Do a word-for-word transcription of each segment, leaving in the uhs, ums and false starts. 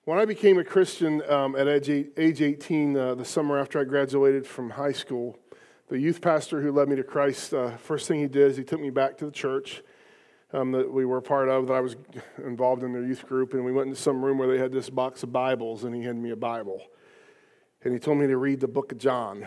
When I became a Christian um, at age eight- age eighteen, uh, the summer after I graduated from high school, the youth pastor who led me to Christ, uh, first thing he did is he took me back to the church um, that we were a part of, that I was involved in their youth group, and we went into some room where they had this box of Bibles, and he handed me a Bible. And he told me to read the book of John.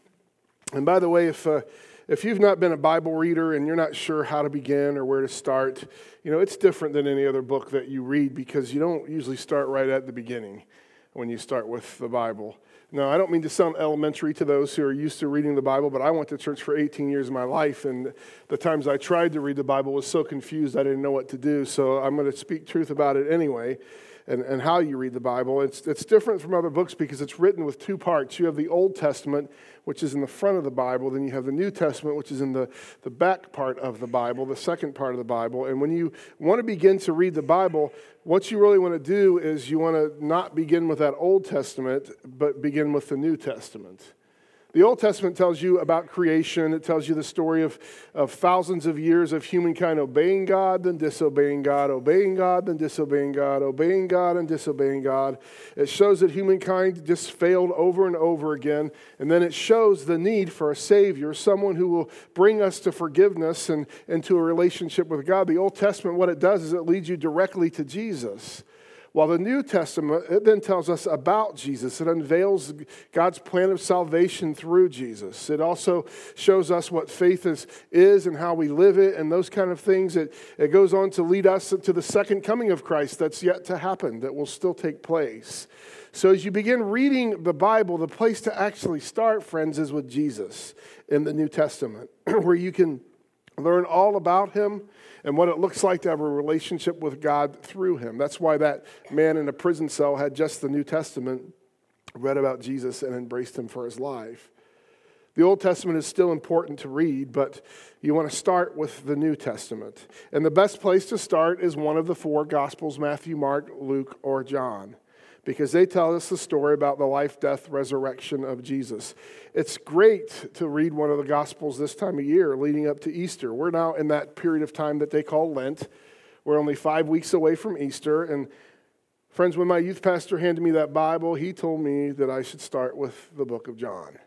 And by the way, if uh, if you've not been a Bible reader and you're not sure how to begin or where to start, you know, it's different than any other book that you read because you don't usually start right at the beginning when you start with the Bible. Now, I don't mean to sound elementary to those who are used to reading the Bible, but I went to church for eighteen years of my life, and the times I tried to read the Bible was so confused I didn't know what to do. So I'm going to speak truth about it anyway. And, and how you read the Bible. It's it's different from other books because it's written with two parts. You have the Old Testament, which is in the front of the Bible. Then you have the New Testament, which is in the, the back part of the Bible, the second part of the Bible. And when you want to begin to read the Bible, what you really want to do is you want to not begin with that Old Testament, but begin with the New Testament. The Old Testament tells you about creation. It tells you the story of, of thousands of years of humankind obeying God, then disobeying God, obeying God, then disobeying God, obeying God, and disobeying God. It shows that humankind just failed over and over again. And then it shows the need for a Savior, someone who will bring us to forgiveness and into a relationship with God. The Old Testament, what it does is it leads you directly to Jesus. While the New Testament, it then tells us about Jesus. It unveils God's plan of salvation through Jesus. It also shows us what faith is, is and how we live it and those kind of things. It, it goes on to lead us to the second coming of Christ that's yet to happen, that will still take place. So as you begin reading the Bible, the place to actually start, friends, is with Jesus in the New Testament, where you can learn all about him and what it looks like to have a relationship with God through him. That's why that man in a prison cell had just the New Testament, read about Jesus, and embraced him for his life. The Old Testament is still important to read, but you want to start with the New Testament. And the best place to start is one of the four Gospels, Matthew, Mark, Luke, or John, because they tell us the story about the life, death, resurrection of Jesus. It's great to read one of the Gospels this time of year leading up to Easter. We're now in that period of time that they call Lent. We're only five weeks away from Easter. And friends, when my youth pastor handed me that Bible, he told me that I should start with the book of John.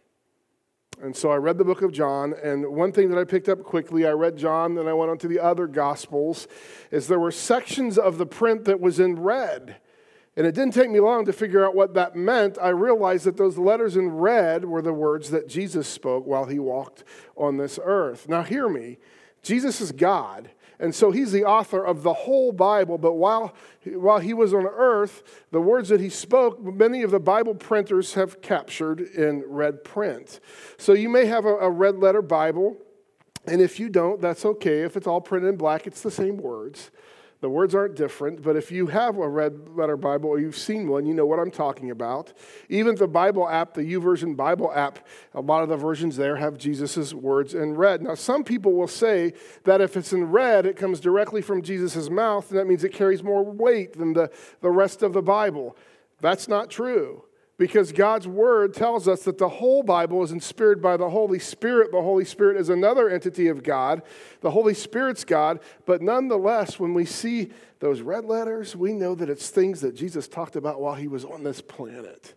And so I read the book of John, and one thing that I picked up quickly, I read John, then I went on to the other Gospels, is there were sections of the print that was in red. And it didn't take me long to figure out what that meant. I realized that those letters in red were the words that Jesus spoke while he walked on this earth. Now hear me. Jesus is God, and so he's the author of the whole Bible. But while, while he was on earth, the words that he spoke, many of the Bible printers have captured in red print. So you may have a, a red letter Bible, and if you don't, that's okay. If it's all printed in black, it's the same words. The words aren't different, but if you have a red letter Bible or you've seen one, you know what I'm talking about. Even the Bible app, the YouVersion Bible app, a lot of the versions there have Jesus' words in red. Now, some people will say that if it's in red, it comes directly from Jesus' mouth, and that means it carries more weight than the, the rest of the Bible. That's not true. Because God's Word tells us that the whole Bible is inspired by the Holy Spirit. The Holy Spirit is another entity of God. The Holy Spirit's God. But nonetheless, when we see those red letters, we know that it's things that Jesus talked about while he was on this planet.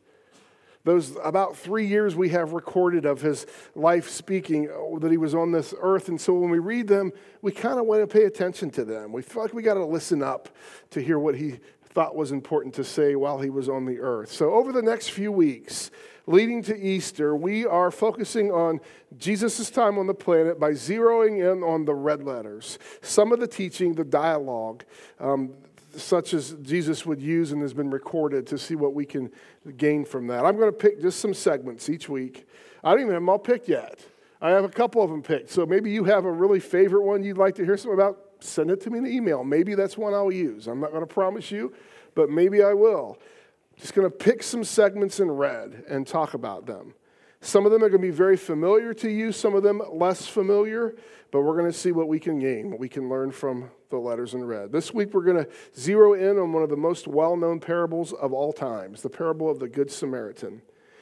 Those about three years we have recorded of his life speaking, that he was on this earth. And so when we read them, we kind of want to pay attention to them. We feel like we got to listen up to hear what he thought was important to say while he was on the earth. So over the next few weeks, leading to Easter, we are focusing on Jesus' time on the planet by zeroing in on the red letters. Some of the teaching, the dialogue, um, such as Jesus would use and has been recorded to see what we can gain from that. I'm going to pick just some segments each week. I don't even have them all picked yet. I have a couple of them picked. So maybe you have a really favorite one you'd like to hear something about. Send it to me in the email. Maybe that's one I'll use. I'm not going to promise you, but maybe I will. Just going to pick some segments in red and talk about them. Some of them are going to be very familiar to you, some of them less familiar, but we're going to see what we can gain, what we can learn from the letters in red. This week we're going to zero in on one of the most well-known parables of all times, the parable of the Good Samaritan,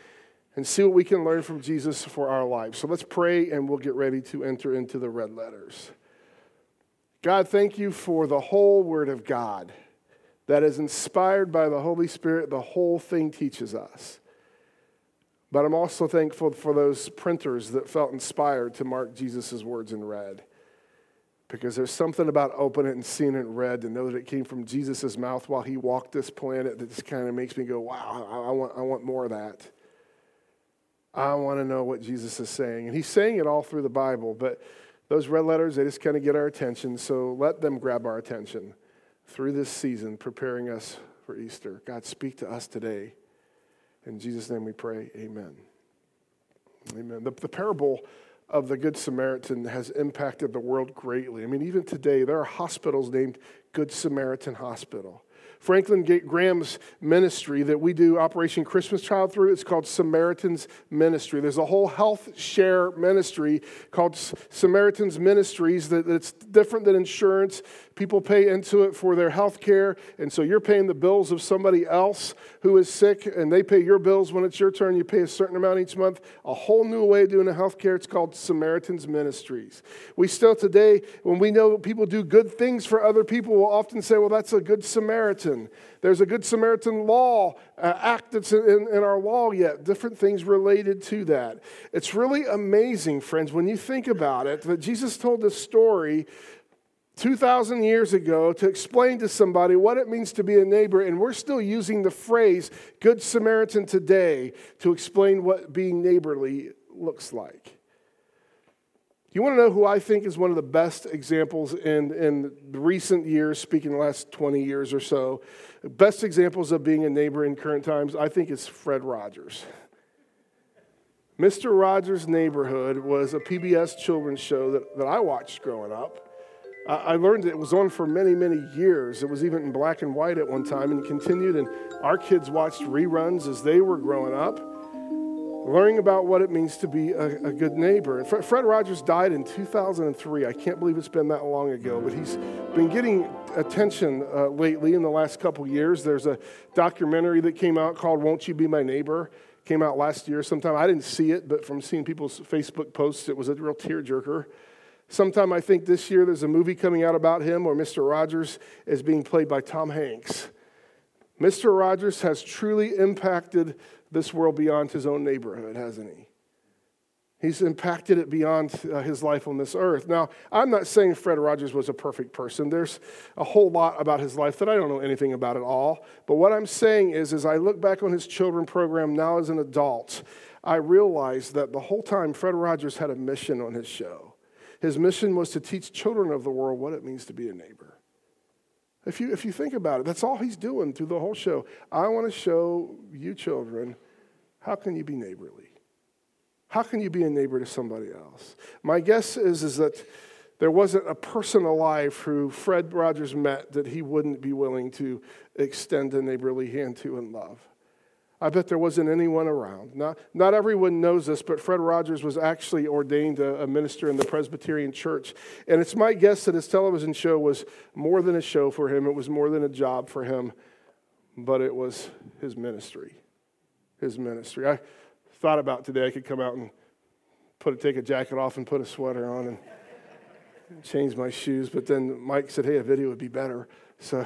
and see what we can learn from Jesus for our lives. So let's pray and we'll get ready to enter into the red letters. God, thank you for the whole Word of God. that is inspired by the Holy Spirit. The whole thing teaches us. But I'm also thankful for those printers that felt inspired to mark Jesus' words in red. Because there's something about opening it and seeing it in red to know that it came from Jesus' mouth while he walked this planet that just kind of makes me go, wow, I, I want, I want more of that. I want to know what Jesus is saying. And he's saying it all through the Bible, but those red letters, they just kind of get our attention, so let them grab our attention through this season, preparing us for Easter. God, speak to us today. In Jesus' name we pray, amen. Amen. The, the parable of the Good Samaritan has impacted the world greatly. I mean, even today, there are hospitals named Good Samaritan Hospital. Franklin Graham's ministry that we do Operation Christmas Child through, it's called Samaritan's Ministry. There's a whole health share ministry called Samaritan's Ministries that, that's different than insurance. People pay into it for their health care, and so you're paying the bills of somebody else who is sick, and they pay your bills when it's your turn. You pay a certain amount each month. A whole new way of doing the health care. It's called Samaritan's Ministries. We still today, when we know people do good things for other people, we'll often say, well, that's a good Samaritan. There's a Good Samaritan law uh, act that's in, in our law yet. Different things related to that. It's really amazing, friends, when you think about it, that Jesus told this story two thousand years ago to explain to somebody what it means to be a neighbor, and we're still using the phrase Good Samaritan today to explain what being neighborly looks like. You want to know who I think is one of the best examples in, in recent years, speaking the last twenty years or so, best examples of being a neighbor in current times, I think it's Fred Rogers. Mister Rogers' Neighborhood was a P B S children's show that, that I watched growing up. Uh, I learned it was on for many, many years. It was even in black and white at one time and continued, and our kids watched reruns as they were growing up, learning about what it means to be a, a good neighbor. And Fred, Fred Rogers died in two thousand three. I can't believe it's been that long ago, but he's been getting attention uh, lately in the last couple years. There's a documentary that came out called Won't You Be My Neighbor? Came out last year sometime. I didn't see it, but from seeing people's Facebook posts, it was a real tearjerker. Sometime I think this year there's a movie coming out about him where Mister Rogers is being played by Tom Hanks. Mister Rogers has truly impacted this world beyond his own neighborhood, hasn't he? He's impacted it beyond uh, his life on this earth. Now, I'm not saying Fred Rogers was a perfect person. There's a whole lot about his life that I don't know anything about at all. But what I'm saying is, as I look back on his children program now as an adult, I realize that the whole time Fred Rogers had a mission on his show. His mission was to teach children of the world what it means to be a neighbor. If you, if you think about it, that's all he's doing through the whole show. I want to show you children, how can you be neighborly? How can you be a neighbor to somebody else? My guess is, is that there wasn't a person alive who Fred Rogers met that he wouldn't be willing to extend a neighborly hand to and love. I bet there wasn't anyone around. Not, not everyone knows this, but Fred Rogers was actually ordained a, a minister in the Presbyterian Church. And it's my guess that his television show was more than a show for him. It was more than a job for him, but it was his ministry. His ministry. I thought about today I could come out and put a, take a jacket off and put a sweater on and change my shoes, but then Mike said, hey, a video would be better. So...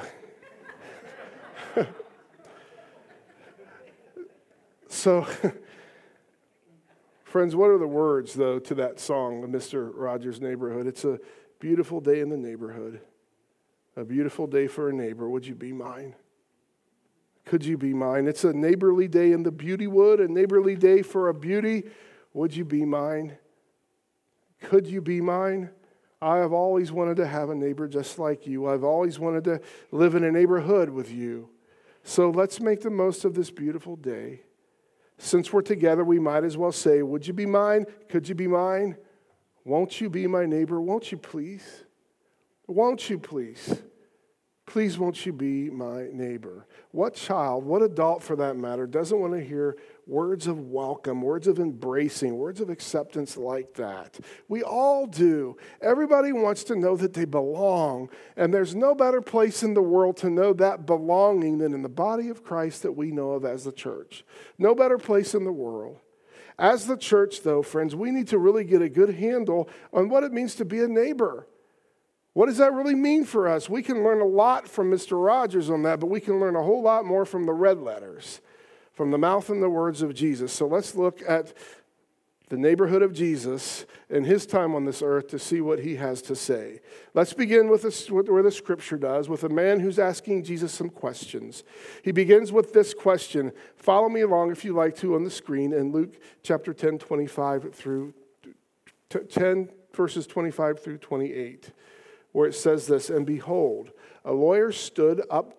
So, friends, what are the words, though, to that song, Mister Rogers' Neighborhood? It's a beautiful day in the neighborhood, a beautiful day for a neighbor. Would you be mine? Could you be mine? It's a neighborly day in the beauty wood, a neighborly day for a beauty. Would you be mine? Could you be mine? I have always wanted to have a neighbor just like you. I've always wanted to live in a neighborhood with you. So let's make the most of this beautiful day. Since we're together, we might as well say, would you be mine? Could you be mine? Won't you be my neighbor? Won't you please? Won't you please? Please won't you be my neighbor? What child, what adult for that matter, doesn't want to hear words of welcome, words of embracing, words of acceptance like that? We all do. Everybody wants to know that they belong, and there's no better place in the world to know that belonging than in the body of Christ that we know of as the church. No better place in the world. As the church, though, friends, we need to really get a good handle on what it means to be a neighbor. What does that really mean for us? We can learn a lot from Mister Rogers on that, but we can learn a whole lot more from the red letters, from the mouth and the words of Jesus. So let's look at the neighborhood of Jesus in his time on this earth to see what he has to say. Let's begin with this, where the scripture does, with a man who's asking Jesus some questions. He begins with this question. Follow me along if you like to on the screen in Luke chapter ten, twenty-five through ten, verses twenty-five through twenty-eight, where it says this, and behold, a lawyer stood up,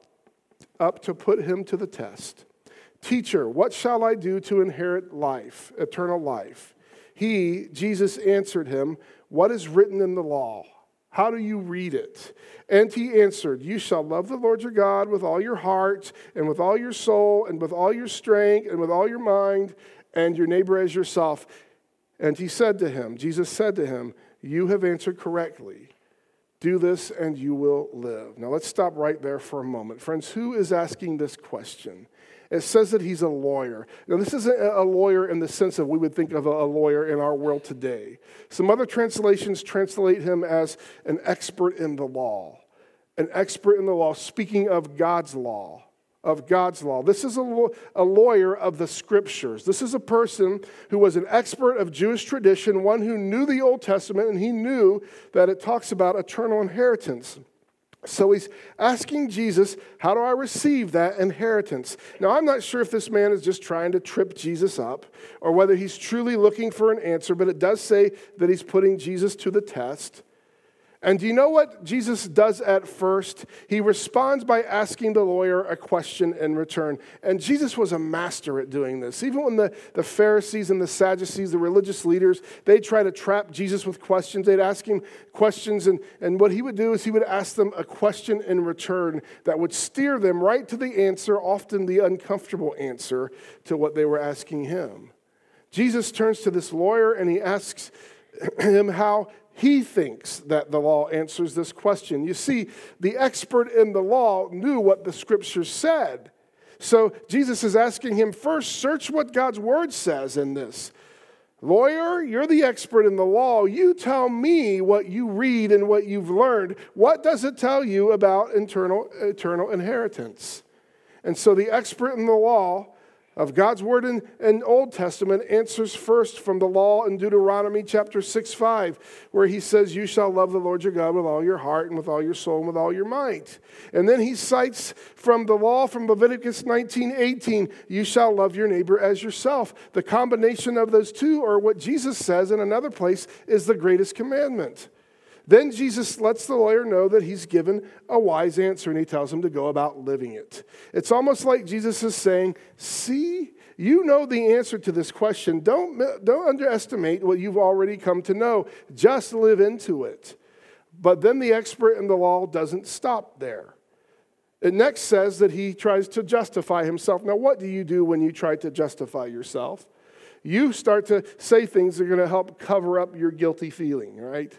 up to put him to the test. Teacher, what shall I do to inherit life, eternal life? He, Jesus, answered him, what is written in the law? How do you read it? And he answered, you shall love the Lord your God with all your heart and with all your soul and with all your strength and with all your mind and your neighbor as yourself. And he said to him, Jesus said to him, you have answered correctly. Do this and you will live. Now let's stop right there for a moment. Friends, who is asking this question? It says that he's a lawyer. Now, this isn't a lawyer in the sense of we would think of a lawyer in our world today. Some other translations translate him as an expert in the law. An expert in the law, speaking of God's law. Of God's law. This is a, a lawyer of the scriptures. This is a person who was an expert of Jewish tradition, one who knew the Old Testament, and he knew that it talks about eternal inheritance. So he's asking Jesus, how do I receive that inheritance? Now, I'm not sure if this man is just trying to trip Jesus up or whether he's truly looking for an answer, but it does say that he's putting Jesus to the test. And do you know what Jesus does at first? He responds by asking the lawyer a question in return. And Jesus was a master at doing this. Even when the, the Pharisees and the Sadducees, the religious leaders, they try to trap Jesus with questions. They'd ask him questions, and, and what he would do is he would ask them a question in return that would steer them right to the answer, often the uncomfortable answer to what they were asking him. Jesus turns to this lawyer and he asks him how he thinks that the law answers this question. You see, the expert in the law knew what the scriptures said. So Jesus is asking him, first, search what God's word says in this. Lawyer, you're the expert in the law. You tell me what you read and what you've learned. What does it tell you about eternal, eternal inheritance? And so the expert in the law of God's word in, in Old Testament answers first from the law in Deuteronomy chapter six, five, where he says, you shall love the Lord your God with all your heart and with all your soul and with all your might. And then he cites from the law from Leviticus nineteen, eighteen, you shall love your neighbor as yourself. The combination of those two, or what Jesus says in another place, is the greatest commandment. Then Jesus lets the lawyer know that he's given a wise answer, and he tells him to go about living it. It's almost like Jesus is saying, see, you know the answer to this question. Don't, don't underestimate what you've already come to know. Just live into it. But then the expert in the law doesn't stop there. It next says that he tries to justify himself. Now, what do you do when you try to justify yourself? You start to say things that are going to help cover up your guilty feeling, right?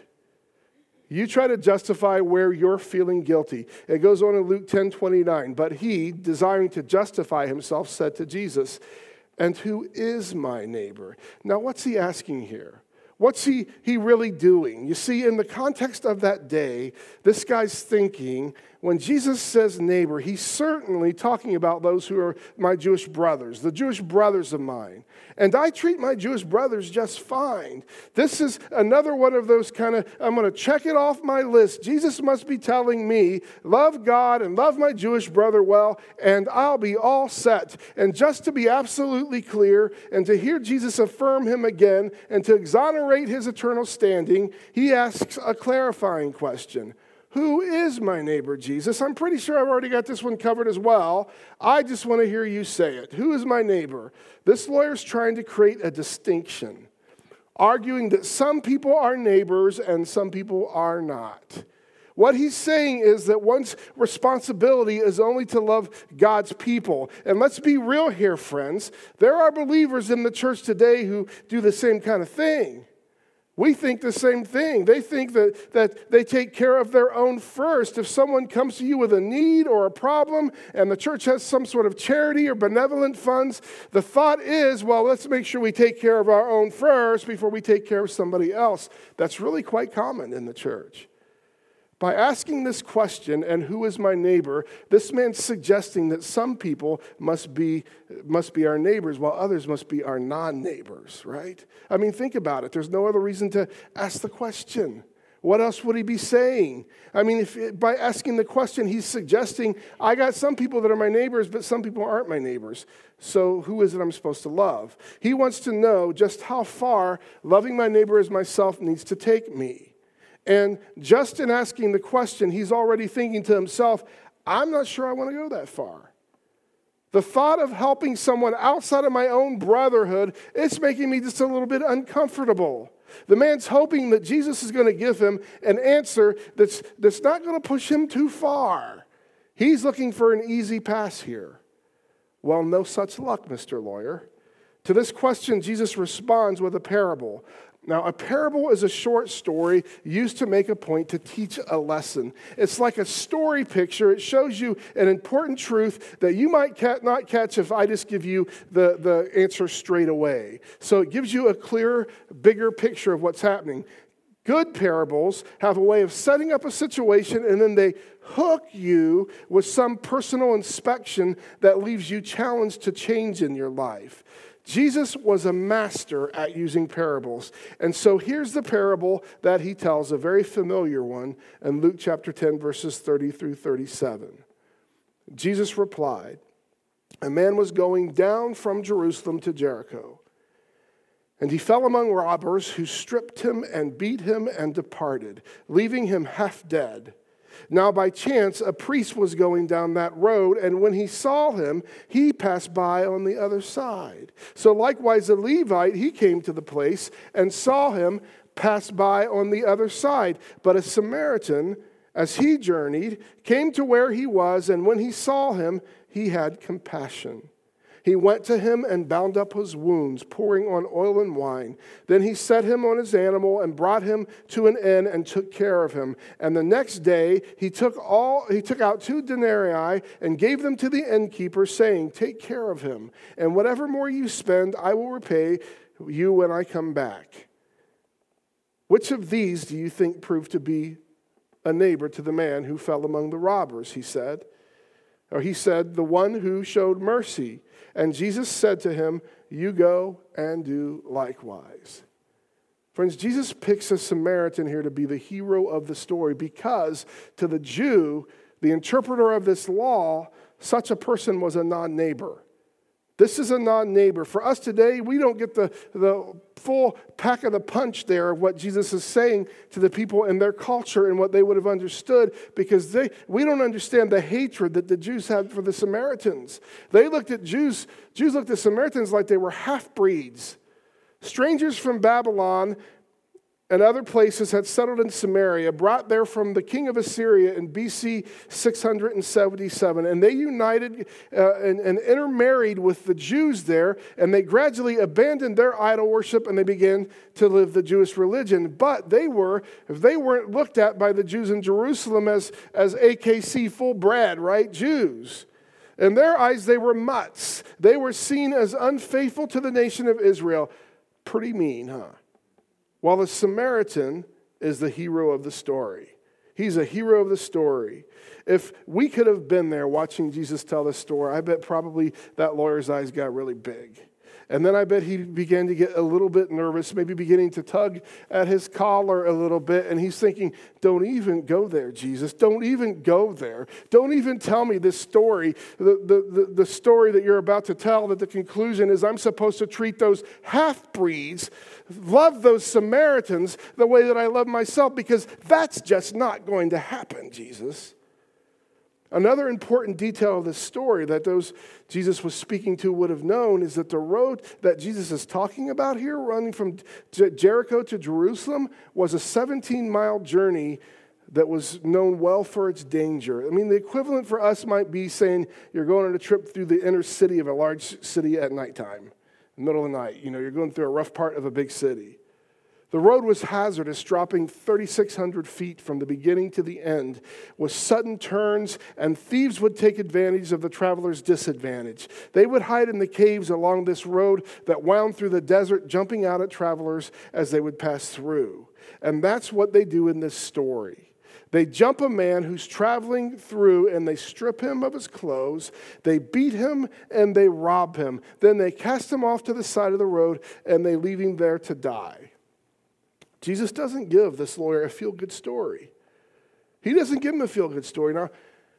You try to justify where you're feeling guilty. It goes on in Luke ten, twenty-nine. But he, desiring to justify himself, said to Jesus, and who is my neighbor? Now, what's he asking here? What's he, he really doing? You see, in the context of that day, this guy's thinking, when Jesus says neighbor, he's certainly talking about those who are my Jewish brothers, the Jewish brothers of mine. And I treat my Jewish brothers just fine. This is another one of those kind of, I'm going to check it off my list. Jesus must be telling me, love God and love my Jewish brother well, and I'll be all set. And just to be absolutely clear, and to hear Jesus affirm him again, and to exonerate his eternal standing, he asks a clarifying question. Who is my neighbor, Jesus? I'm pretty sure I've already got this one covered as well. I just want to hear you say it. Who is my neighbor? This lawyer's trying to create a distinction, arguing that some people are neighbors and some people are not. What he's saying is that one's responsibility is only to love God's people. And let's be real here, friends. There are believers in the church today who do the same kind of thing. We think the same thing. They think that, that they take care of their own first. If someone comes to you with a need or a problem and the church has some sort of charity or benevolent funds, the thought is, well, let's make sure we take care of our own first before we take care of somebody else. That's really quite common in the church. By asking this question, and who is my neighbor, this man's suggesting that some people must be, must be our neighbors while others must be our non-neighbors, right? I mean, think about it. There's no other reason to ask the question. What else would he be saying? I mean, if by asking the question, he's suggesting, I got some people that are my neighbors, but some people aren't my neighbors. So who is it I'm supposed to love? He wants to know just how far loving my neighbor as myself needs to take me. And just in asking the question, he's already thinking to himself, I'm not sure I want to go that far. The thought of helping someone outside of my own brotherhood, it's making me just a little bit uncomfortable. The man's hoping that Jesus is going to give him an answer that's, that's not going to push him too far. He's looking for an easy pass here. Well, no such luck, Mister Lawyer. To this question, Jesus responds with a parable. Now, a parable is a short story used to make a point, to teach a lesson. It's like a story picture. It shows you an important truth that you might not catch if I just give you the, the answer straight away. So it gives you a clearer, bigger picture of what's happening. Good parables have a way of setting up a situation, and then they hook you with some personal inspection that leaves you challenged to change in your life. Jesus was a master at using parables. And so here's the parable that he tells, a very familiar one, in Luke chapter ten, verses thirty through thirty-seven. Jesus replied, a man was going down from Jerusalem to Jericho, and he fell among robbers who stripped him and beat him and departed, leaving him half dead. Now by chance a priest was going down that road, and when he saw him, he passed by on the other side. So likewise a Levite, he came to the place and saw him pass by on the other side. But a Samaritan, as he journeyed, came to where he was, and when he saw him, he had compassion. He went to him and bound up his wounds, pouring on oil and wine. Then he set him on his animal and brought him to an inn and took care of him. And the next day he took all he took out two denarii and gave them to the innkeeper, saying, take care of him, and whatever more you spend, I will repay you when I come back. Which of these do you think proved to be a neighbor to the man who fell among the robbers? He said. Or he said, the one who showed mercy. And Jesus said to him, you go and do likewise. Friends, Jesus picks a Samaritan here to be the hero of the story because to the Jew, the interpreter of this law, such a person was a non-neighbor. This is a non-neighbor. For us today, we don't get the, the full pack of the punch there of what Jesus is saying to the people in their culture and what they would have understood, because they we don't understand the hatred that the Jews had for the Samaritans. They looked at Jews, Jews looked at Samaritans like they were half-breeds. Strangers from Babylon and other places had settled in Samaria, brought there from the king of Assyria in B C six hundred seventy-seven. And they united uh, and, and intermarried with the Jews there, and they gradually abandoned their idol worship and they began to live the Jewish religion. But they were, if they weren't looked at by the Jews in Jerusalem as, as A K C full bred, right, Jews. In their eyes, they were mutts. They were seen as unfaithful to the nation of Israel. Pretty mean, huh? While the Samaritan is the hero of the story. He's a hero of the story. If we could have been there watching Jesus tell this story, I bet probably that lawyer's eyes got really big. And then I bet he began to get a little bit nervous, maybe beginning to tug at his collar a little bit. And he's thinking, don't even go there, Jesus. Don't even go there. Don't even tell me this story, the, the, the, the story that you're about to tell, that the conclusion is I'm supposed to treat those half-breeds, love those Samaritans the way that I love myself, because that's just not going to happen, Jesus. Another important detail of this story that those Jesus was speaking to would have known is that the road that Jesus is talking about here, running from Jericho to Jerusalem, was a seventeen-mile journey that was known well for its danger. I mean, the equivalent for us might be saying you're going on a trip through the inner city of a large city at nighttime, in the middle of the night. You know, you're going through a rough part of a big city. The road was hazardous, dropping thirty-six hundred feet from the beginning to the end, with sudden turns, and thieves would take advantage of the traveler's disadvantage. They would hide in the caves along this road that wound through the desert, jumping out at travelers as they would pass through. And that's what they do in this story. They jump a man who's traveling through and they strip him of his clothes. They beat him and they rob him. Then they cast him off to the side of the road and they leave him there to die. Jesus doesn't give this lawyer a feel-good story. He doesn't give him a feel-good story. Now,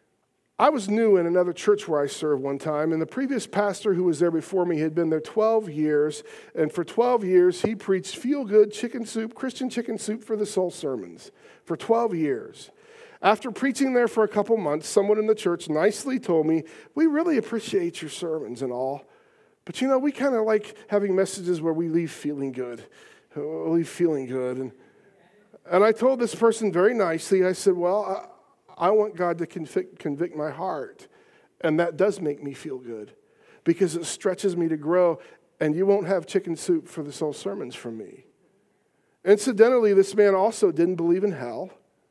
I was new in another church where I served one time, and the previous pastor who was there before me had been there twelve years, and for twelve years he preached feel-good chicken soup, Christian chicken soup for the soul sermons for twelve years. After preaching there for a couple months, someone in the church nicely told me, "We really appreciate your sermons and all, but you know, we kind of like having messages where we leave feeling good, we leave feeling good." And, and I told this person very nicely, I said, "Well, I, I want God to convict, convict my heart, and that does make me feel good because it stretches me to grow, and you won't have chicken soup for the soul sermons from me." Incidentally, this man also didn't believe in hell.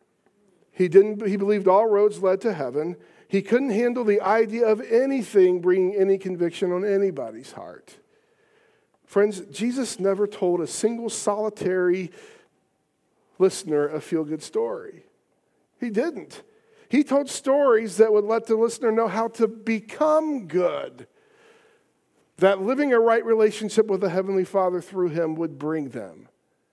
He didn't. He believed all roads led to heaven. He couldn't handle the idea of anything bringing any conviction on anybody's heart. Friends, Jesus never told a single solitary listener a feel-good story. He didn't. He told stories that would let the listener know how to become good, that living a right relationship with the Heavenly Father through him would bring them.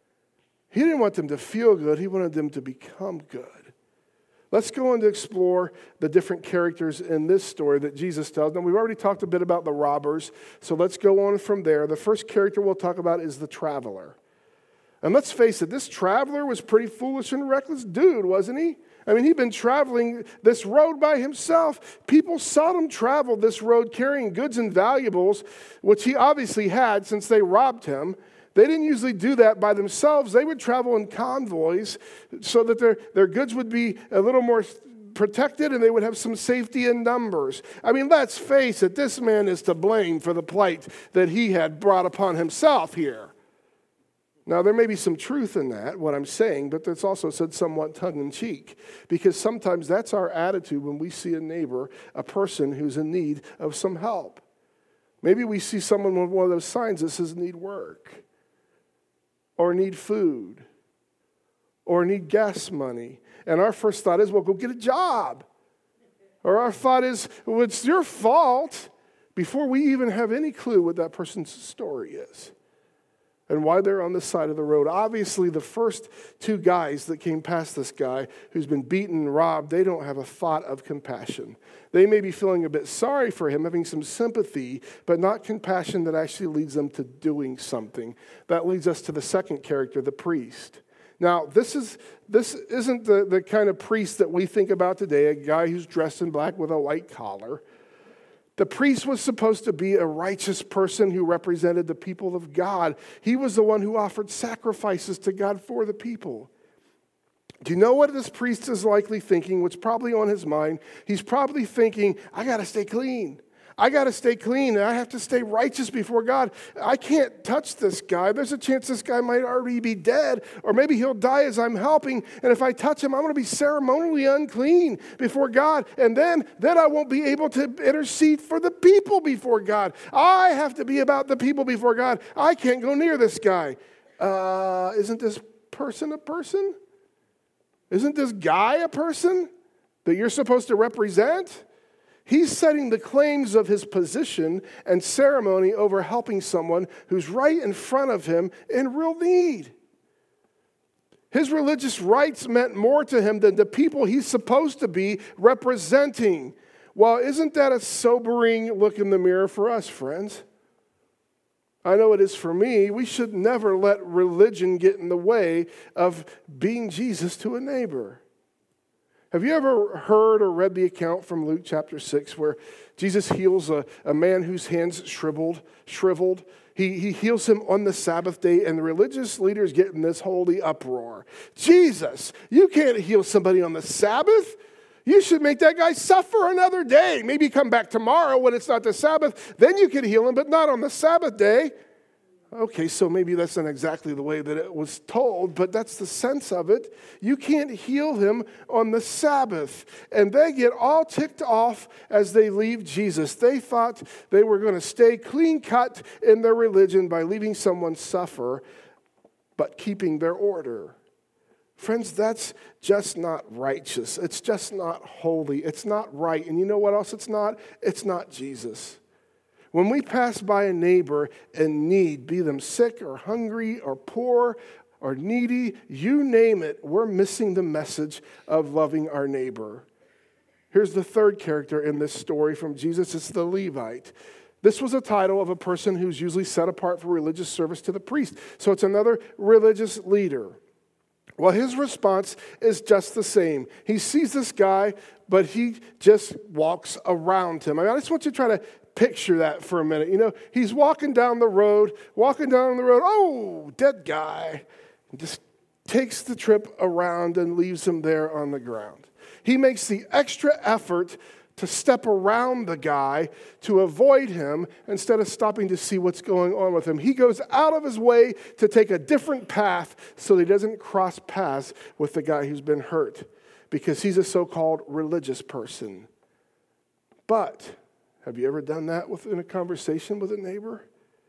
He didn't want them to feel good. He wanted them to become good. Let's go on to explore the different characters in this story that Jesus tells. Now, we've already talked a bit about the robbers, so let's go on from there. The first character we'll talk about is the traveler. And let's face it, this traveler was pretty foolish and reckless dude, wasn't he? I mean, he'd been traveling this road by himself. People seldom traveled this road carrying goods and valuables, which he obviously had since they robbed him. They didn't usually do that by themselves. They would travel in convoys so that their, their goods would be a little more protected and they would have some safety in numbers. I mean, let's face it, this man is to blame for the plight that he had brought upon himself here. Now, there may be some truth in that, what I'm saying, but it's also said somewhat tongue-in-cheek, because sometimes that's our attitude when we see a neighbor, a person who's in need of some help. Maybe we see someone with one of those signs that says need work, or need food, or need gas money, and our first thought is, well, go get a job. Or our thought is, well, it's your fault, before we even have any clue what that person's story is and why they're on the side of the road. Obviously, the first two guys that came past this guy who's been beaten and robbed, they don't have a thought of compassion. They may be feeling a bit sorry for him, having some sympathy, but not compassion that actually leads them to doing something. That leads us to the second character, the priest. Now, this is this isn't the, the kind of priest that we think about today, a guy who's dressed in black with a white collar. The priest was supposed to be a righteous person who represented the people of God. He was the one who offered sacrifices to God for the people. Do you know what this priest is likely thinking? What's probably on his mind? He's probably thinking, I got to stay clean. I got to stay clean, and I have to stay righteous before God. I can't touch this guy. There's a chance this guy might already be dead, or maybe he'll die as I'm helping, and if I touch him, I'm going to be ceremonially unclean before God, and then, then I won't be able to intercede for the people before God. I have to be about the people before God. I can't go near this guy. Uh, isn't this person a person? Isn't this guy a person that you're supposed to represent? He's setting the claims of his position and ceremony over helping someone who's right in front of him in real need. His religious rights meant more to him than the people he's supposed to be representing. Well, isn't that a sobering look in the mirror for us, friends? I know it is for me. We should never let religion get in the way of being Jesus to a neighbor. Have you ever heard or read the account from Luke chapter six where Jesus heals a, a man whose hands shriveled, shriveled? He, he heals him on the Sabbath day, and the religious leaders get in this holy uproar. Jesus, you can't heal somebody on the Sabbath. You should make that guy suffer another day. Maybe come back tomorrow when it's not the Sabbath. Then you can heal him, but not on the Sabbath day. Okay, so maybe that's not exactly the way that it was told, but that's the sense of it. You can't heal him on the Sabbath. And they get all ticked off as they leave Jesus. They thought they were going to stay clean cut in their religion by leaving someone suffer, but keeping their order. Friends, that's just not righteous. It's just not holy. It's not right. And you know what else it's not? It's not Jesus. When we pass by a neighbor in need, be them sick or hungry or poor or needy, you name it, we're missing the message of loving our neighbor. Here's the third character in this story from Jesus. It's the Levite. This was a title of a person who's usually set apart for religious service to the priest. So it's another religious leader. Well, his response is just the same. He sees this guy, but he just walks around him. I mean, I just want you to try to picture that for a minute. You know, he's walking down the road, walking down the road, oh, dead guy. And just takes the trip around and leaves him there on the ground. He makes the extra effort to step around the guy to avoid him instead of stopping to see what's going on with him. He goes out of his way to take a different path so that he doesn't cross paths with the guy who's been hurt because he's a so-called religious person. But have you ever done that within a conversation with a neighbor?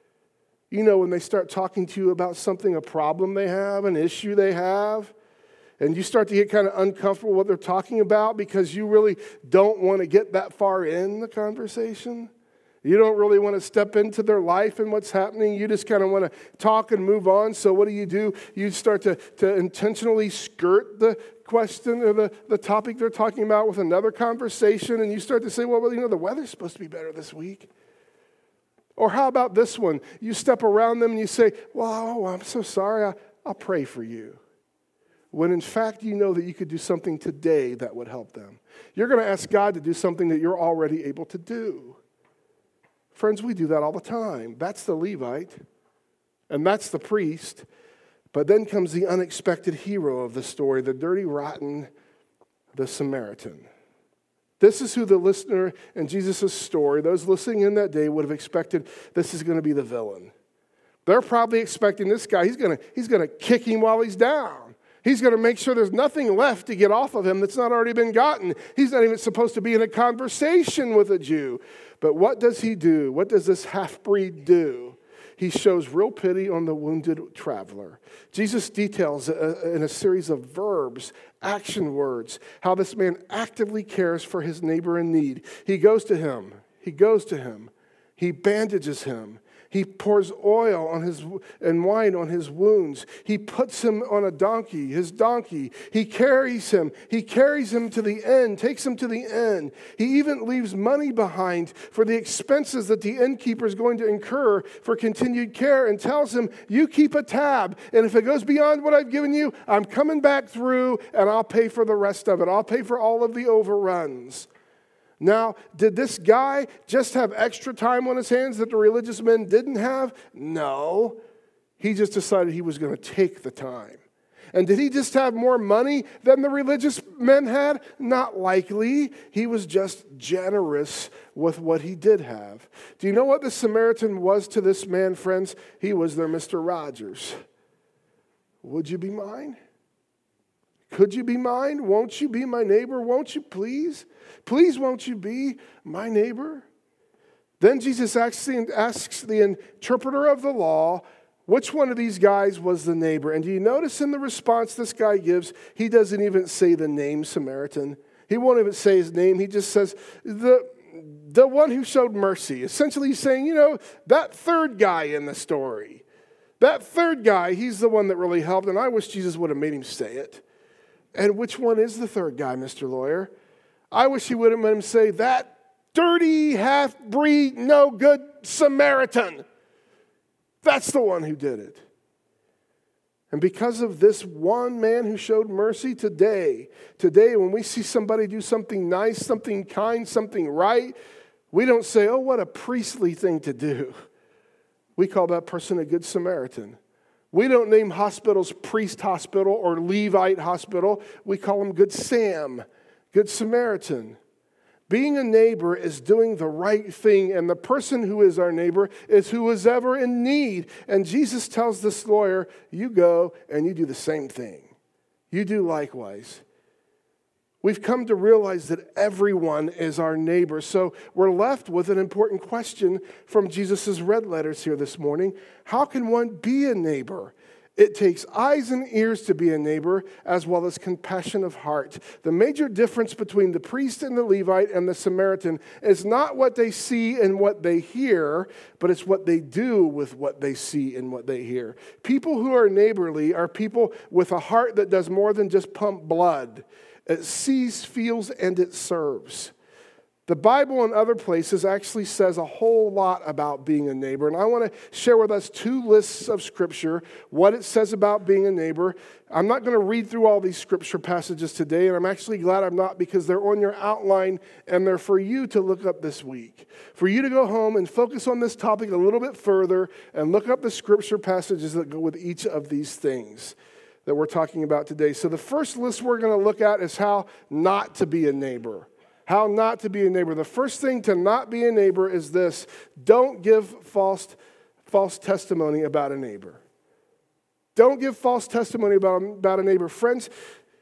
You know, when they start talking to you about something, a problem they have, an issue they have, and you start to get kind of uncomfortable with what they're talking about because you really don't want to get that far in the conversation. You don't really want to step into their life and what's happening. You just kind of want to talk and move on. So what do you do? You start to, to intentionally skirt the question or the, the topic they're talking about with another conversation. And you start to say, well, well, you know, the weather's supposed to be better this week. Or how about this one? You step around them and you say, well, oh, I'm so sorry. I, I'll pray for you. When in fact you know that you could do something today that would help them. You're going to ask God to do something that you're already able to do. Friends, we do that all the time. That's the Levite, and that's the priest. But then comes the unexpected hero of the story, the dirty, rotten, the Samaritan. This is who the listener in Jesus' story, those listening in that day, would have expected this is going to be the villain. They're probably expecting this guy, he's going to, he's going to kick him while he's down. He's going to make sure there's nothing left to get off of him that's not already been gotten. He's not even supposed to be in a conversation with a Jew. But what does he do? What does this half-breed do? He shows real pity on the wounded traveler. Jesus details in a series of verbs, action words, how this man actively cares for his neighbor in need. He goes to him. He goes to him. He bandages him. He pours oil on his and wine on his wounds. He puts him on a donkey, his donkey. He carries him. He carries him to the end, takes him to the end. He even leaves money behind for the expenses that the innkeeper is going to incur for continued care and tells him, you keep a tab. And if it goes beyond what I've given you, I'm coming back through and I'll pay for the rest of it. I'll pay for all of the overruns. Now, did this guy just have extra time on his hands that the religious men didn't have? No. He just decided he was going to take the time. And did he just have more money than the religious men had? Not likely. He was just generous with what he did have. Do you know what the Samaritan was to this man, friends? He was their Mister Rogers. Would you be mine? Could you be mine? Won't you be my neighbor? Won't you please? Please won't you be my neighbor? Then Jesus asks the, asks the interpreter of the law, which one of these guys was the neighbor? And do you notice in the response this guy gives, he doesn't even say the name Samaritan. He won't even say his name. He just says, the, the one who showed mercy. Essentially he's saying, you know, that third guy in the story. That third guy, he's the one that really helped. And I wish Jesus would have made him say it. And which one is the third guy, Mister Lawyer? I wish he would have made him say, that dirty, half-breed, no-good Samaritan. That's the one who did it. And because of this one man who showed mercy today, today when we see somebody do something nice, something kind, something right, we don't say, oh, what a priestly thing to do. We call that person a good Samaritan. We don't name hospitals Priest Hospital or Levite Hospital. We call them Good Sam, Good Samaritan. Being a neighbor is doing the right thing, and the person who is our neighbor is who is ever in need. And Jesus tells this lawyer, you go and you do the same thing. You do likewise. We've come to realize that everyone is our neighbor. So we're left with an important question from Jesus' red letters here this morning. How can one be a neighbor It takes eyes and ears to be a neighbor, as well as compassion of heart. The major difference between the priest and the Levite and the Samaritan is not what they see and what they hear, but it's what they do with what they see and what they hear. People who are neighborly are people with a heart that does more than just pump blood. It sees, feels, and it serves. The Bible in other places actually says a whole lot about being a neighbor. And I want to share with us two lists of Scripture, what it says about being a neighbor. I'm not going to read through all these Scripture passages today, and I'm actually glad I'm not, because they're on your outline and they're for you to look up this week. For you to go home and focus on this topic a little bit further and look up the Scripture passages that go with each of these things that we're talking about today. So the first list we're going to look at is how not to be a neighbor. How not to be a neighbor. The first thing to not be a neighbor is this: don't give false, false testimony about a neighbor. Don't give false testimony about, about a neighbor. Friends,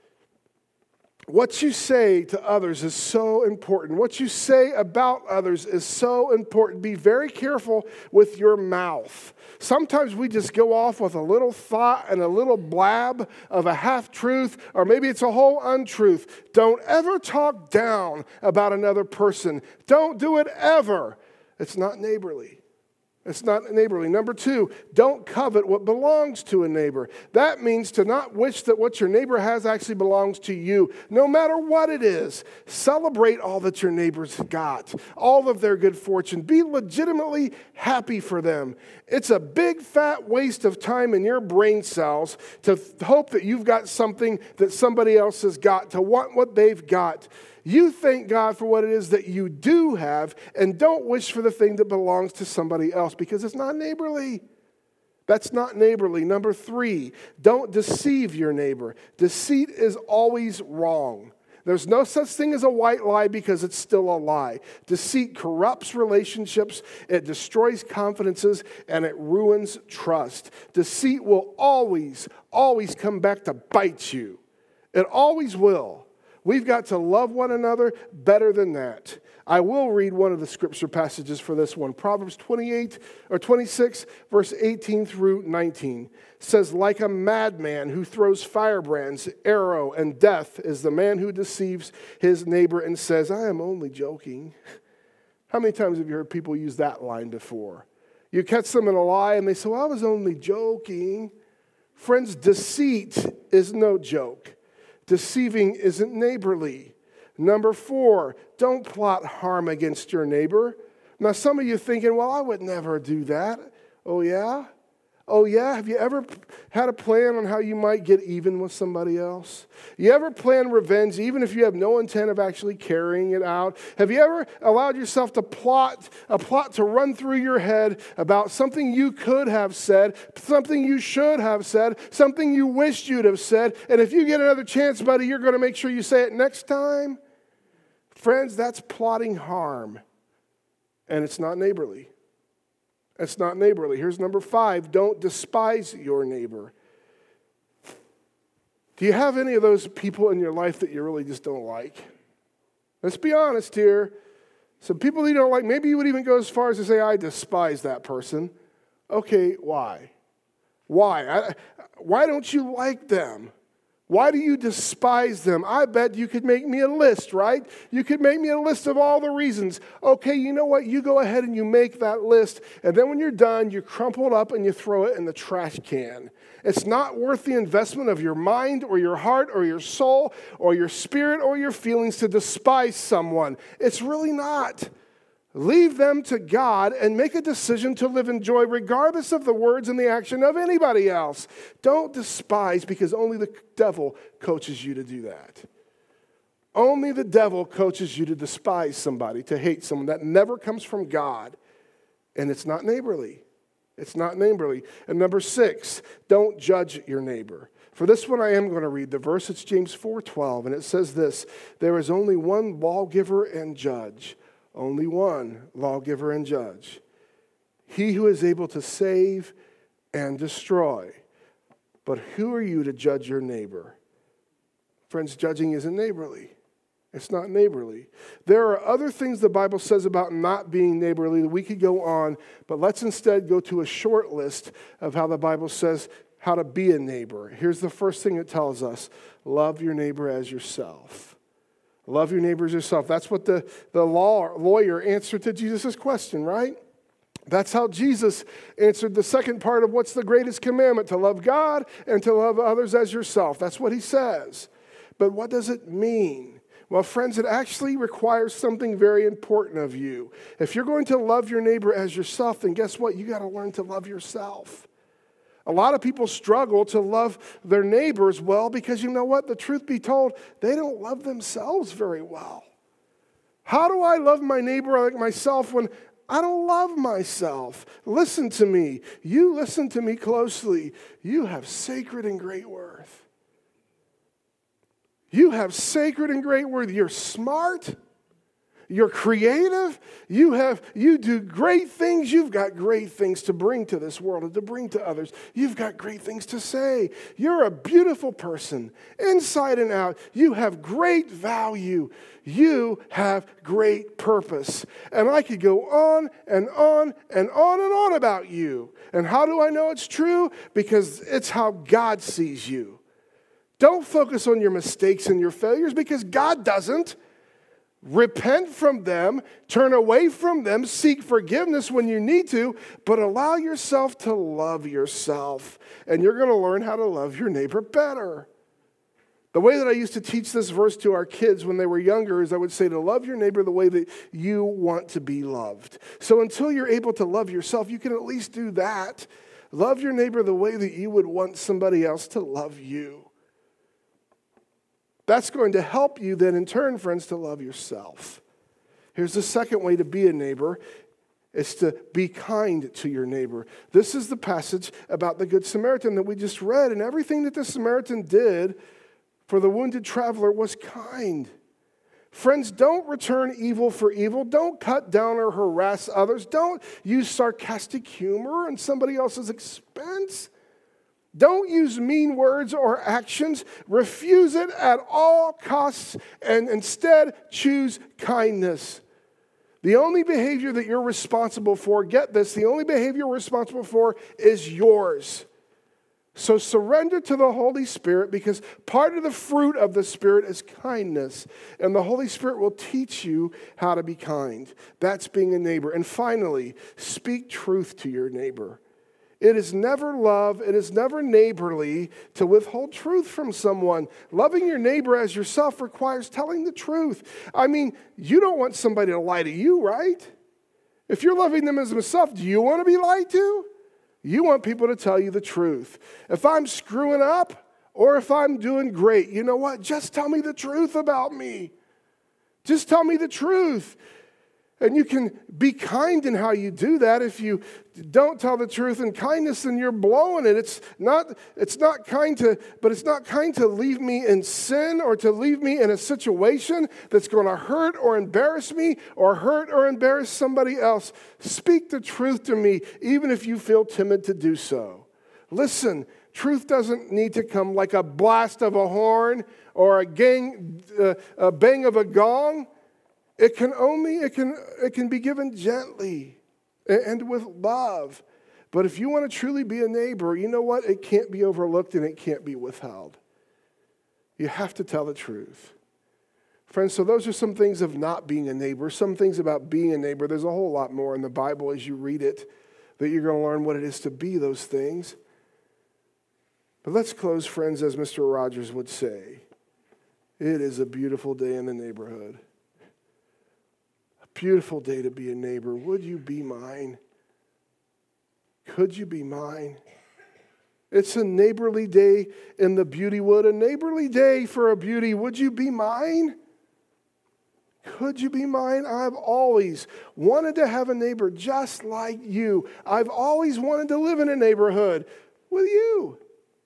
what you say to others is so important. What you say about others is so important. Be very careful with your mouth. Sometimes we just go off with a little thought and a little blab of a half-truth, or maybe it's a whole untruth. Don't ever talk down about another person. Don't do it ever. It's not neighborly. It's not neighborly. Number two, don't covet what belongs to a neighbor. That means to not wish that what your neighbor has actually belongs to you, no matter what it is. Celebrate all that your neighbor's got, all of their good fortune. Be legitimately happy for them. It's a big fat waste of time in your brain cells to hope that you've got something that somebody else has got, to want what they've got. You thank God for what it is that you do have, and don't wish for the thing that belongs to somebody else, because it's not neighborly. That's not neighborly. Number three, don't deceive your neighbor. Deceit is always wrong. There's no such thing as a white lie, because it's still a lie. Deceit corrupts relationships, it destroys confidences, and it ruins trust. Deceit will always, always come back to bite you. It always will. We've got to love one another better than that. I will read one of the scripture passages for this one. Proverbs twenty-eight or twenty-six, verse eighteen through nineteen says, like a madman who throws firebrands, arrow, and death is the man who deceives his neighbor and says, I am only joking. How many times have you heard people use that line before? You catch them in a lie and they say, well, I was only joking. Friends, deceit is no joke. Deceiving isn't neighborly. Number four, don't plot harm against your neighbor. Now, some of you thinking, well, I would never do that. Oh, yeah? Oh, yeah? Have you ever had a plan on how you might get even with somebody else? You ever plan revenge, even if you have no intent of actually carrying it out? Have you ever allowed yourself to plot, a plot to run through your head about something you could have said, something you should have said, something you wished you'd have said, and if you get another chance, buddy, you're going to make sure you say it next time? Friends, that's plotting harm, and it's not neighborly. It's not neighborly. Here's number five. Don't despise your neighbor. Do you have any of those people in your life that you really just don't like? Let's be honest here. Some people that you don't like, maybe you would even go as far as to say, I despise that person. Okay, why? Why? I, why don't you like them? Why do you despise them? I bet you could make me a list, right? You could make me a list of all the reasons. Okay, you know what? You go ahead and you make that list, and then when you're done, you crumple it up and you throw it in the trash can. It's not worth the investment of your mind or your heart or your soul or your spirit or your feelings to despise someone. It's really not. Leave them to God and make a decision to live in joy regardless of the words and the action of anybody else. Don't despise, because only the devil coaches you to do that. Only the devil coaches you to despise somebody, to hate someone. That never comes from God, and it's not neighborly. It's not neighborly. And number six, don't judge your neighbor. For this one, I am going to read the verse. It's James four twelve, and it says this: there is only one lawgiver and judge. Only one lawgiver and judge. He who is able to save and destroy. But who are you to judge your neighbor? Friends, judging isn't neighborly. It's not neighborly. There are other things the Bible says about not being neighborly that we could go on, but let's instead go to a short list of how the Bible says how to be a neighbor. Here's the first thing it tells us. Love your neighbor as yourself. Love your neighbor as yourself. That's what the, the law, lawyer answered to Jesus' question, right? That's how Jesus answered the second part of what's the greatest commandment, to love God and to love others as yourself. That's what he says. But what does it mean? Well, friends, it actually requires something very important of you. If you're going to love your neighbor as yourself, then guess what? You got to learn to love yourself. A lot of people struggle to love their neighbors well because, you know what? The truth be told, they don't love themselves very well. How do I love my neighbor like myself when I don't love myself? Listen to me. You listen to me closely. You have sacred and great worth. You have sacred and great worth. You're smart. You're creative. You have, you do great things. You've got great things to bring to this world and to bring to others. You've got great things to say. You're a beautiful person, inside and out. You have great value. You have great purpose. And I could go on and on and on and on about you. And how do I know it's true? Because it's how God sees you. Don't focus on your mistakes and your failures because God doesn't. Repent from them, turn away from them, seek forgiveness when you need to, but allow yourself to love yourself. And you're going to learn how to love your neighbor better. The way that I used to teach this verse to our kids when they were younger is I would say to love your neighbor the way that you want to be loved. So until you're able to love yourself, you can at least do that. Love your neighbor the way that you would want somebody else to love you. That's going to help you then in turn, friends, to love yourself. Here's the second way to be a neighbor. It's to be kind to your neighbor. This is the passage about the Good Samaritan that we just read. And everything that the Samaritan did for the wounded traveler was kind. Friends, don't return evil for evil. Don't cut down or harass others. Don't use sarcastic humor on somebody else's expense. Don't use mean words or actions. Refuse it at all costs and instead choose kindness. The only behavior that you're responsible for, get this, the only behavior you're responsible for is yours. So surrender to the Holy Spirit because part of the fruit of the Spirit is kindness. And the Holy Spirit will teach you how to be kind. That's being a neighbor. And finally, speak truth to your neighbor. It is never love, it is never neighborly to withhold truth from someone. Loving your neighbor as yourself requires telling the truth. I mean, you don't want somebody to lie to you, right? If you're loving them as yourself, do you want to be lied to? You want people to tell you the truth. If I'm screwing up or if I'm doing great, you know what? Just tell me the truth about me. Just tell me the truth. And you can be kind in how you do that. If you don't tell the truth in kindness, then you're blowing it. It's not, it's not kind to, but it's not kind to leave me in sin or to leave me in a situation that's going to hurt or embarrass me or hurt or embarrass somebody else. Speak the truth to me, even if you feel timid to do so. Listen, truth doesn't need to come like a blast of a horn or a, gang, uh, a bang of a gong. It can only, it can, it can be given gently and with love. But if you want to truly be a neighbor, you know what? It can't be overlooked and it can't be withheld. You have to tell the truth. Friends, so those are some things of not being a neighbor, some things about being a neighbor. There's a whole lot more in the Bible as you read it that you're going to learn what it is to be those things. But let's close, friends, as Mister Rogers would say. It is a beautiful day in the neighborhood. Beautiful day to be a neighbor. Would you be mine? Could you be mine? It's a neighborly day in the beauty wood, a neighborly day for a beauty. Would you be mine? Could you be mine? I've always wanted to have a neighbor just like you. I've always wanted to live in a neighborhood with you.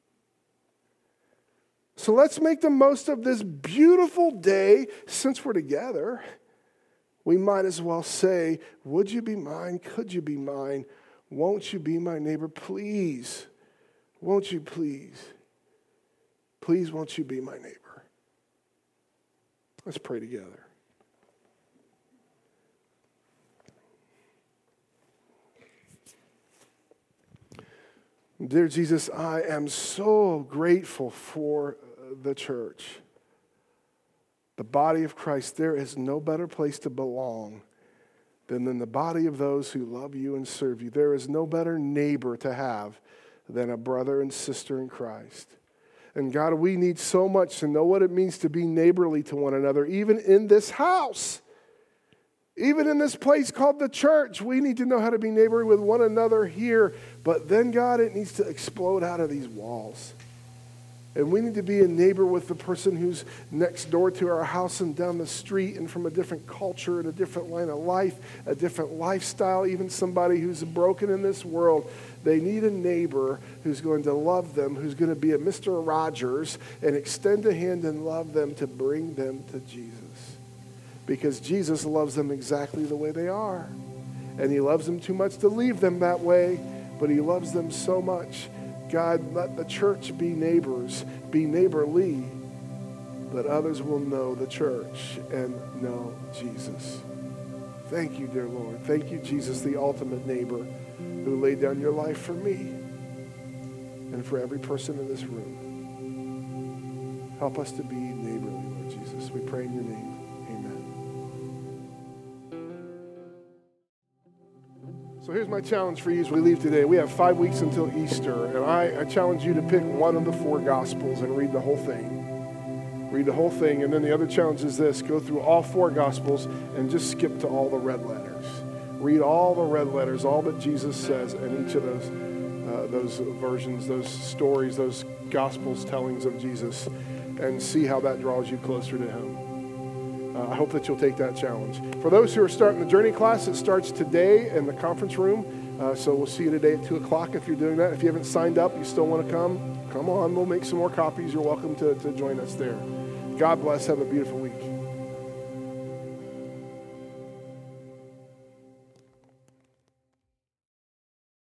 So let's make the most of this beautiful day since we're together. We might as well say, would you be mine? Could you be mine? Won't you be my neighbor? Please. Won't you please? Please, won't you be my neighbor? Let's pray together. Dear Jesus, I am so grateful for the church. The body of Christ. There is no better place to belong than in the body of those who love you and serve you. There is no better neighbor to have than a brother and sister in Christ. And God, we need so much to know what it means to be neighborly to one another, even in this house. Even in this place called the church, we need to know how to be neighborly with one another here. But then, God, it needs to explode out of these walls. And we need to be a neighbor with the person who's next door to our house and down the street and from a different culture and a different line of life, a different lifestyle, even somebody who's broken in this world. They need a neighbor who's going to love them, who's going to be a Mister Rogers and extend a hand and love them to bring them to Jesus. Because Jesus loves them exactly the way they are. And he loves them too much to leave them that way, but he loves them so much. God, let the church be neighbors, be neighborly, that others will know the church and know Jesus. Thank you, dear Lord. Thank you, Jesus, the ultimate neighbor who laid down your life for me and for every person in this room. Help us to be neighborly, Lord Jesus. We pray in your name. So here's my challenge for you as we leave today. We have five weeks until Easter, and I, I challenge you to pick one of the four Gospels and read the whole thing. Read the whole thing, and then the other challenge is this. Go through all four Gospels and just skip to all the red letters. Read all the red letters, all that Jesus says in each of those, uh, those versions, those stories, those Gospels tellings of Jesus, and see how that draws you closer to him. Uh, I hope that you'll take that challenge. For those who are starting the Journey class, it starts today in the conference room. Uh, so we'll see you today at two o'clock if you're doing that. If you haven't signed up, you still want to come, come on. We'll make some more copies. You're welcome to, to join us there. God bless. Have a beautiful week.